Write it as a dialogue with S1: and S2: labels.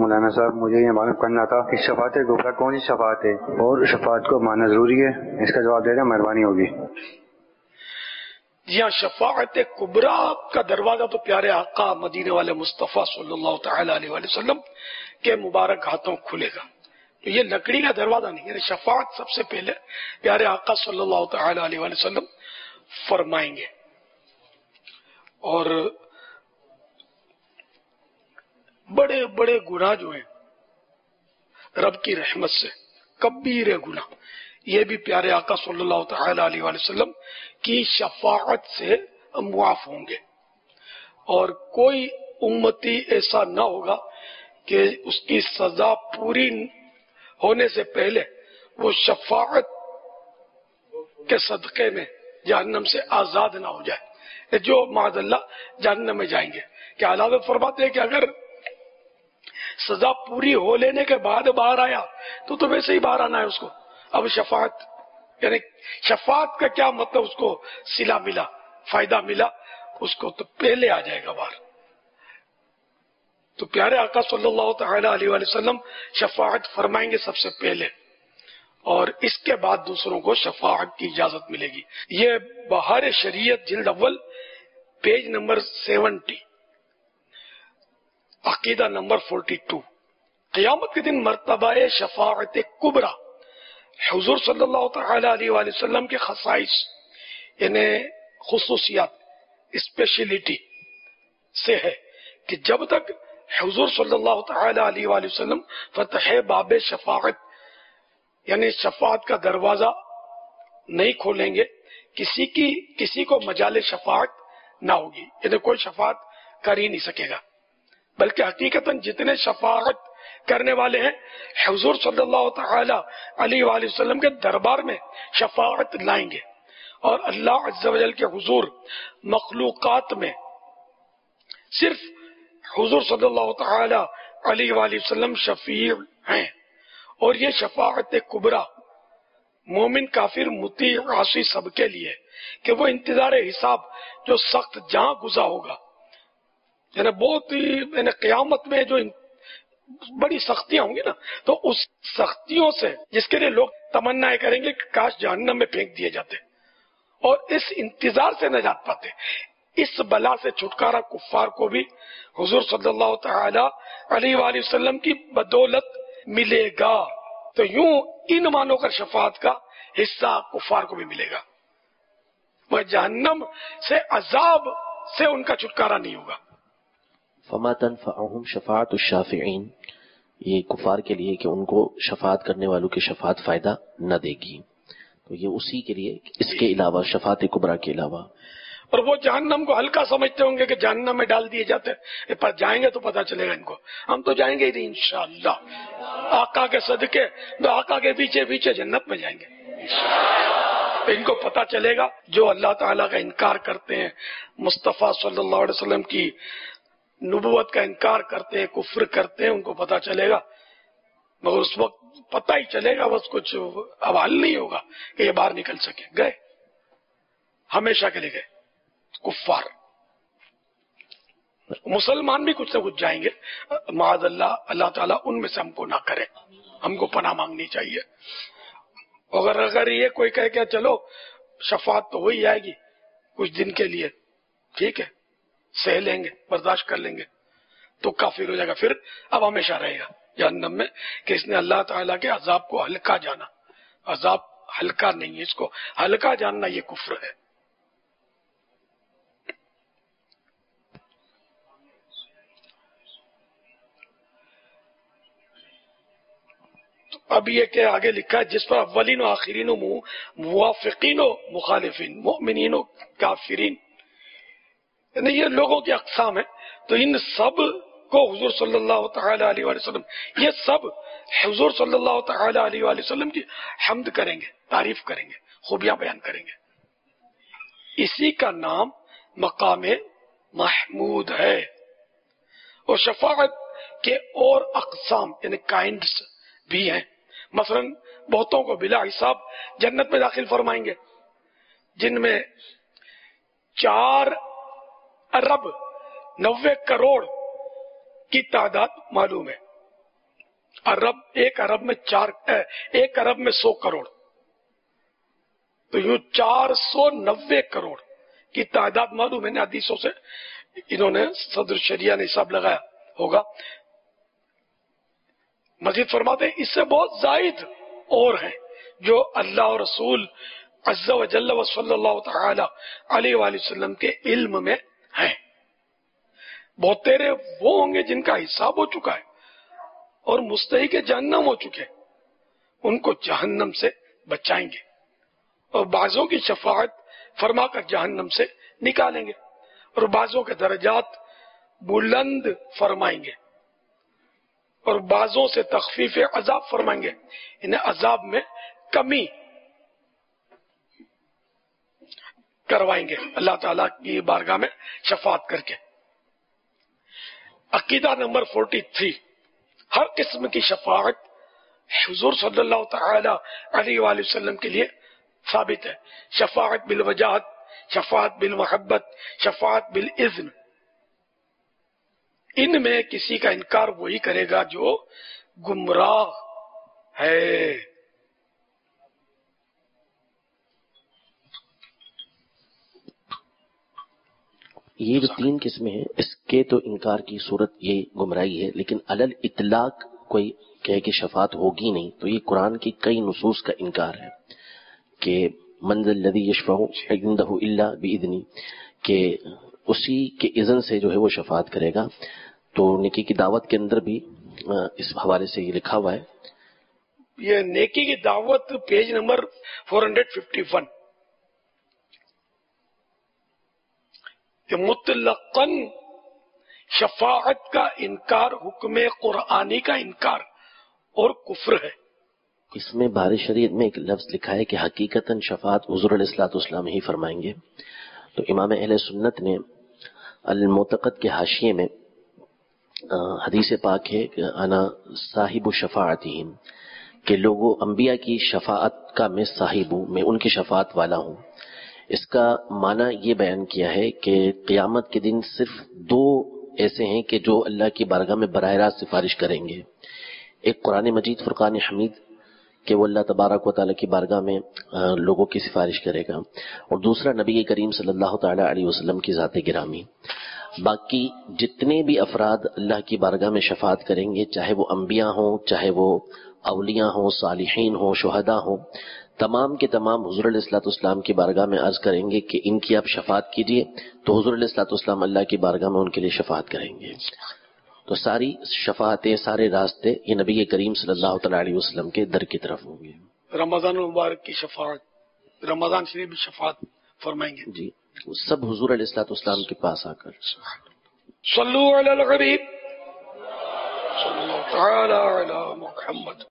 S1: مولانا صاحب مجھے یہ معلوم کرنا تھا کہ شفاعت کبریٰ کون سی شفاعت ہے اور شفاعت کو ماننا ضروری ہے؟ اس کا جواب دے دیں مہربانی ہوگی۔
S2: جی ہاں، شفاعت کبریٰ کا دروازہ تو پیارے آقا مدینے والے مصطفیٰ صلی اللہ تعالی علیہ وسلم کے مبارک ہاتھوں کھلے گا۔ تو یہ لکڑی کا دروازہ نہیں، یعنی شفاعت سب سے پہلے پیارے آقا صلی اللہ تعالی علیہ وسلم فرمائیں گے۔ اور بڑے بڑے گناہ جو ہیں رب کی رحمت سے، کبیر گناہ، یہ بھی پیارے آقا صلی اللہ تعالی علیہ وسلم کی شفاعت سے معاف ہوں گے۔ اور کوئی امتی ایسا نہ ہوگا کہ اس کی سزا پوری ہونے سے پہلے وہ شفاعت کے صدقے میں جہنم سے آزاد نہ ہو جائے، جو معاذ اللہ جہنم میں جائیں گے۔ کہ حضرت فرماتے ہیں کہ اگر سزا پوری ہو لینے کے بعد باہر آیا تو ویسے ہی باہر آنا ہے اس کو۔ اب شفاعت یعنی شفاعت کا کیا مطلب، اس کو صلہ ملا، فائدہ ملا اس کو، تو پہلے آ جائے گا باہر۔ تو پیارے آقا صلی اللہ تعالی علیہ وسلم شفاعت فرمائیں گے سب سے پہلے، اور اس کے بعد دوسروں کو شفاعت کی اجازت ملے گی۔ یہ بہار شریعت جلد اول پیج نمبر 70، عقیدہ نمبر 42۔ قیامت کے دن مرتبہ شفاعت کبریٰ حضور صلی اللہ تعالی علیہ وسلم کے خصائص یعنی خصوصیات، اسپیشلٹی سے ہے کہ جب تک حضور صلی اللہ تعالی علیہ وسلم فتح باب شفاعت یعنی شفاعت کا دروازہ نہیں کھولیں گے، کسی کو مجال شفاعت نہ ہوگی، یعنی کوئی شفاعت کر ہی نہیں سکے گا۔ بلکہ حقیقتاً جتنے شفاعت کرنے والے ہیں حضور صلی اللہ تعالی علیہ وآلہ وسلم کے دربار میں شفاعت لائیں گے، اور اللہ عز و جل کے حضور مخلوقات میں صرف حضور صلی اللہ تعالی علیہ وآلہ وسلم شفیع ہیں۔ اور یہ شفاعت کبریٰ مومن کافر مطیع عاصی سب کے لیے، کہ وہ انتظار حساب جو سخت جہاں گزا ہوگا، یعنی بہت ہی یعنی قیامت میں جو بڑی سختیاں ہوں گی نا، تو اس سختیوں سے جس کے لیے لوگ تمنا کریں گے کہ کاش جہنم میں پھینک دیے جاتے، اور اس انتظار سے نجات پاتے، اس بلا سے چھٹکارا کفار کو بھی حضور صلی اللہ تعالی علیہ وآلہ وسلم کی بدولت ملے گا۔ تو یوں ان مانو کر شفاعت کا حصہ کفار کو بھی ملے گا، وہ جہنم سے عذاب سے ان کا چھٹکارا نہیں ہوگا۔
S3: فما تنفعهم شفاعت الشافعین، یہ کفار کے لیے کہ ان کو شفاعت کرنے والوں کی شفاعت فائدہ نہ دے گی، تو یہ اسی کے لیے، اس کے علاوہ شفاعت کبریٰ کے علاوہ۔
S2: اور وہ جہنم کو ہلکا سمجھتے ہوں گے کہ جہنم میں ڈال دیے جاتے ہیں، پر جائیں گے تو پتہ چلے گا ان کو، ہم تو جائیں گے ہی نہیں انشاءاللہ، آقا کے صدقے تو آقا کے پیچھے پیچھے جنت میں جائیں گے ان کو پتہ چلے گا۔ جو اللہ تعالیٰ کا انکار کرتے ہیں، مصطفیٰ صلی اللہ علیہ وسلم کی نبوت کا انکار کرتے ہیں، کفر کرتے ہیں، ان کو پتہ چلے گا، مگر اس وقت پتہ ہی چلے گا، بس کچھ اب حل نہیں ہوگا کہ یہ باہر نکل سکے، گئے ہمیشہ کے لیے گئے کفار۔ مسلمان بھی کچھ نہ کچھ جائیں گے، معاذ اللہ، اللہ تعالیٰ ان میں سے ہم کو نہ کرے، ہم کو پناہ مانگنی چاہیے۔ اگر یہ کوئی کہے کہ چلو شفاعت تو وہی آئے گی کچھ دن کے لیے، ٹھیک ہے سہ لیں گے، برداشت کر لیں گے، تو کافر ہو جائے گا، پھر اب ہمیشہ رہے گا جہنم میں، کہ اس نے اللہ تعالیٰ کے عذاب کو ہلکا جانا۔ عذاب ہلکا نہیں ہے، اس کو ہلکا جاننا یہ کفر ہے۔ اب یہ کہ آگے لکھا ہے جس پر اولین و آخرین و موافقین و مخالفین، مؤمنین و کافرین، یعنی یہ لوگوں کی اقسام ہیں، تو ان سب کو حضور صلی اللہ تعالی علیہ وسلم، یہ سب حضور صلی اللہ تعالی علیہ وسلم کی حمد کریں گے، تعریف کریں گے، خوبیاں بیان کریں گے۔ اسی کا نام مقام محمود ہے۔ اور شفاعت کے اور اقسام یعنی کائنڈس بھی ہیں، مثلا بہتوں کو بلا حساب جنت میں داخل فرمائیں گے، جن میں 4 ارب 90 کروڑ کی تعداد معلوم ہے، ایک ارب میں 100 کروڑ، تو یوں 490 کروڑ کی تعداد معلوم ہے نا حدیثوں سے، انہوں نے صدر شریعہ نے حساب لگایا ہوگا۔ مزید فرماتے ہیں اس سے بہت زائد اور ہیں جو اللہ اور رسول عز و جل و صلی اللہ تعالی علیہ وآلہ وسلم کے علم میں ہیں۔ بہت تیرے وہ ہوں گے جن کا حساب ہو چکا ہے اور مستحق جہنم ہو چکے، ان کو جہنم سے بچائیں گے، اور بعضوں کی شفاعت فرما کر جہنم سے نکالیں گے، اور بعضوں کے درجات بلند فرمائیں گے، اور بعضوں سے تخفیف عذاب فرمائیں گے، انہیں عذاب میں کمی کروائیں گے اللہ تعالیٰ کی بارگاہ میں شفاعت کر کے۔ عقیدہ نمبر 43، ہر قسم کی شفاعت حضور صلی اللہ تعالی علیہ وآلہ وسلم کے لیے ثابت ہے۔ شفاعت بالوجاہت، شفاعت بالمحبت، شفاعت بالاذن، ان میں کسی کا انکار وہی کرے گا جو گمراہ ہے۔
S3: یہ جو 3 قسمیں ہیں اس کے تو انکار کی صورت یہ گمراہی ہے، لیکن علل اطلاق کوئی کہے کہ شفاعت ہوگی نہیں تو یہ قرآن کی کئی نصوص کا انکار ہے کہ من ذا الذی یشفع عندہ الا باذنہ، کہ اسی کے اذن سے جو ہے وہ شفاعت کرے گا۔ تو نیکی کی دعوت کے اندر بھی اس حوالے سے یہ لکھا ہوا ہے،
S2: یہ نیکی کی دعوت پیج نمبر 451 کہ مطلقاً شفاعت کا انکار حکم قرآنی کا انکار اور کفر ہے۔
S3: اس میں بار شریعت میں ایک لفظ لکھا ہے کہ حقیقتاً شفاعت حضور علیہ الصلوۃ والسلام ہی فرمائیں گے۔ تو امام اہل سنت نے المعتقد کے حاشیے میں حدیث پاک ہے کہ انا صاحب شفاعتہم، کہ لوگوں انبیاء کی شفاعت کا میں صاحب ہوں، میں ان کی شفاعت والا ہوں۔ اس کا معنی یہ بیان کیا ہے کہ قیامت کے دن صرف 2 ایسے ہیں کہ جو اللہ کی بارگاہ میں براہ راست سفارش کریں گے، ایک قرآن مجید فرقان حمید کہ وہ اللہ تبارک و تعالیٰ کی بارگاہ میں لوگوں کی سفارش کرے گا، اور دوسرا نبی کریم صلی اللہ تعالیٰ علیہ وسلم کی ذات گرامی۔ باقی جتنے بھی افراد اللہ کی بارگاہ میں شفاعت کریں گے، چاہے وہ انبیاء ہوں، چاہے وہ اولیاء ہوں، صالحین ہوں، شہداء ہوں، تمام کے تمام حضور علیہ الصلوۃ والسلام کی بارگاہ میں عرض کریں گے کہ ان کی آپ شفاعت کیجیے، تو حضور علیہ الصلوۃ والسلام اللہ کی بارگاہ میں ان کے لیے شفاعت کریں گے۔ تو ساری شفاعتیں، سارے راستے یہ نبی کریم صلی اللہ تعالیٰ علیہ وسلم کے در کی طرف ہوں گے۔
S2: رمضان المبارک کی شفاعت، رمضان شریف بھی شفاعت فرمائیں گے
S3: جی، سب حضور علیہ الصلوۃ والسلام کے پاس آ کر
S2: صلو علی الحبیب صلی اللہ تعالی علی محمد۔